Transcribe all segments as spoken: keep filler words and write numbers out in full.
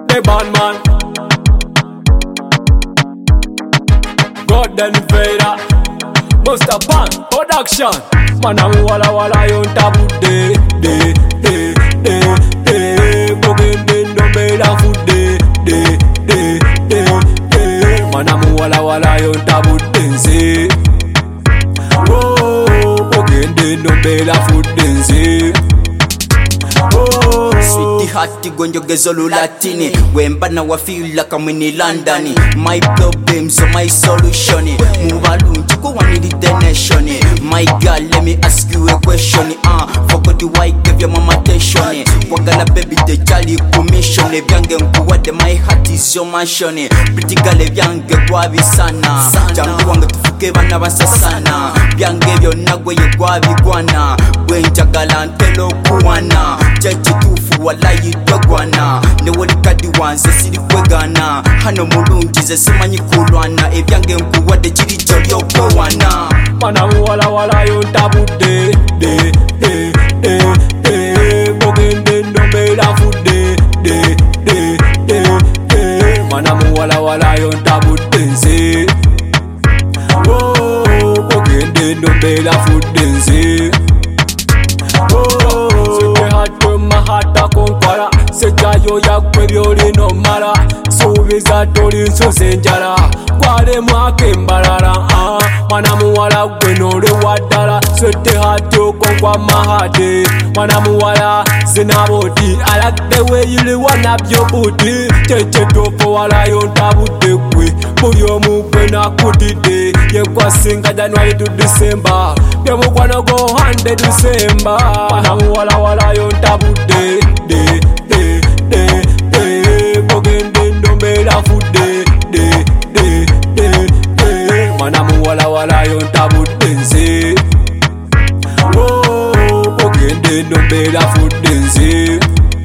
the bad man. God and Vader, Busta Pan production. Manamu wala wala yon tabu de de de de de. Bogende no bela food de de de de de. Manamu wala wala yon tabu denze. Oh, bogende no bela food denze. Sweetie hati gonjo gezolu latini wemba na wafila kama ni London. My problems are my solution. Move along to go and lead the nation. My girl, let me ask you a question. Ah, uh, forgot the white give your mama attention. Wagala baby the jolly commission. Vyange mkuwade my heart is your mansion. Pretty girl vyange gwavi sana. Jangu wanga tufuke bana basa sana. Vyange vyo nagwe ye gwavi gwana. Wenja galantelo kuwana. Cheche tufu walayi dogwana. Ne wali kadi wanze siri kwegana. Hano mulungi ze simanyi kulwana. Evyange mkuwade chiri joli okwewana. Manamu wala wala yon tabu de de de de de. Bogende no bela food de de de de de. Manamu wala wala yon tabu denze. Oh, bogende no bela food denze. Oh, sete hatu mahata konkwara. Sejayo ya kwebyoli no mara. Subiza toli nsose njala. Kwale mwake mbalala. Ah, manamu wala gwenole wadala. Sete hatu konkwa mahade. Manamu wala zinabodi. I like the way you live one up your booty. Cheche topo wala yon tabu de kwe. Muyo mukwe na kutide. Ye kwa singa January to December. Ye mukwa no go hande December. Manamu wala wala yon tabu de de de de de. Bogende ndombela fude de de de de. Manamu wala wala yon tabu denze. Oh, bogende ndombela fude denze.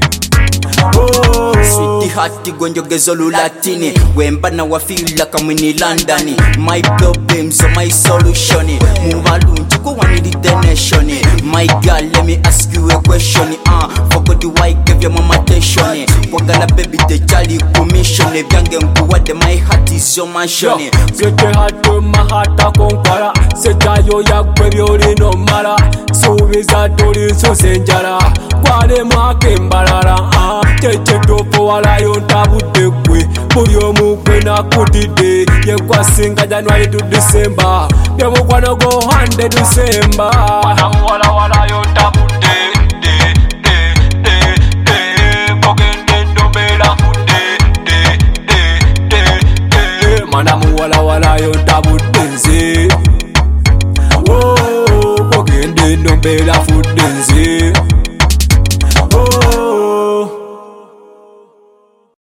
Oh, sweetie hati gonjo gezolu latini wemba na wafila kama ni London. My problems are my solution. Move along to go and lead the nation. My girl, let me ask you a question. Ah, uh, forgot the white give your mama attention. Wagala baby the jolly commission. Vyange mkuwade my heart is your mansion. Sete hatu mahata konkwara. Sejayo ya kwebyoli no mara. Subiza toli nsose njala. Kwale mwake mbalala. Ah, cheche topo wala yon tabu de kwe. Muyo mukwe na kutide. Ye kwa singa January to December. Ye mukwa no go hande December. Manamu wala wala yon tabu de de de de de. Bogende ndombela fude de de de de. Manamu wala wala yon tabu denze. Oh, bogende ndombela fude.